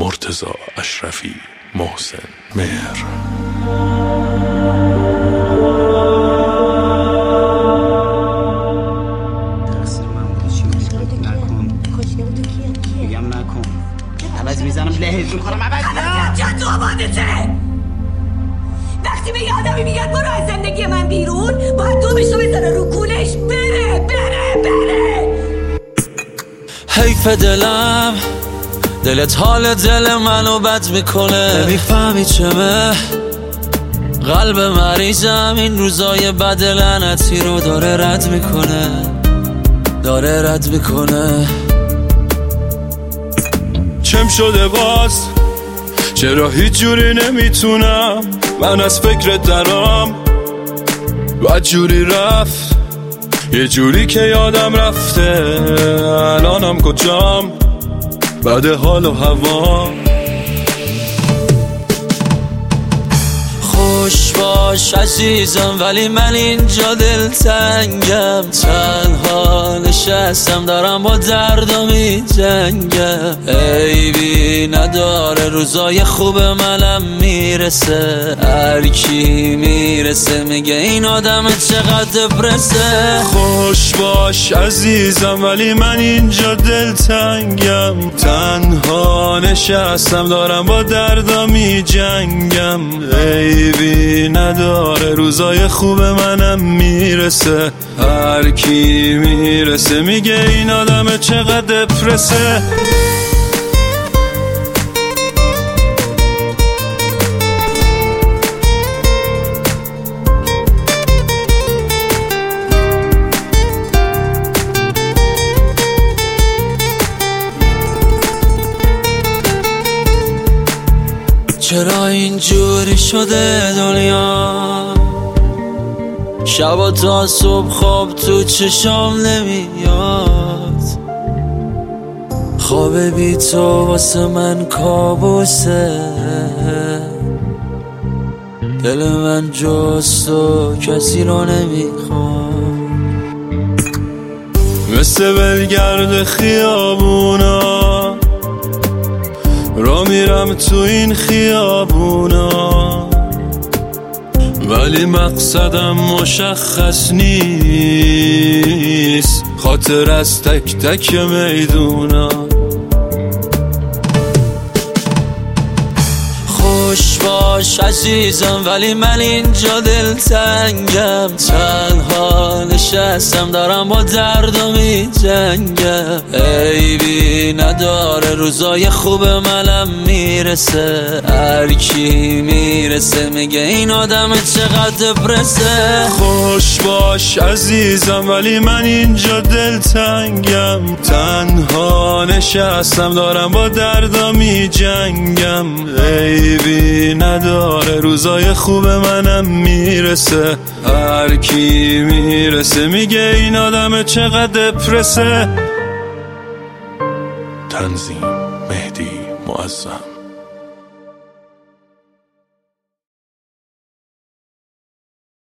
مرتضی اشرفی، محسن مهر. عوض میزنم لحظ میکنم عوض چند تو آبادته. وقتی به یه آدمی میگن برو از زندگی من بیرون، باید دومشو بزنه رو کولش بره. حیف دلم، دلت حال دل منو بد میکنه. نمیفهمی چمه قلب مریضم این روزای بد لعنتی رو داره رد میکنه. چم شده باز، چرا هیچ جوری نمیتونم من از فکرت درام. بعد جوری رفت، یه جوری که یادم رفته الانم کجام، بعد حال و هوا. خوش باش عزیزم ولی من اینجا دلتنگم. تنها نشستم دارم با دردم میجنگم. عیبی نداره روزای خوب منم میرسه. هر کی میرسه میگه این آدم چقدر دپرسه. خوش باش عزیزم ولی من اینجا دلتنگم. تنها نشستم دارم با دردم میجنگم. عیبی نداره روزای خوب منم میرسه. هر کی میرسه میگه این آدم چقدر دپرسه. چرا اینجوری شده دنیا؟ شبا تا صبح خواب تو چشام نمیاد. خواب بی تو واسه من کابوسه. دل من جز تو کسی رو نمیخواد. مثل ولگرد خیابونا را میرم تو این خیابونا، ولی مقصدم مشخص نیست. خاطر از تک تک میدونا. خوش باش عزیزم ولی من اینجا دلتنگم. تنها نشستم دارم با دردم میجنگم. عیبی نداره روزای خوب منم میرسه. هر کی میرسه میگه این آدم چقدر دپرسه. خوش باش عزیزم ولی من اینجا دلتنگم. تنها نشستم دارم با دردم میجنگم. عیبی نداره روزای خوب منم میرسه. هر کی میرسه میگه این آدم چقدر دپرسه. تنظیم مهدی معظم.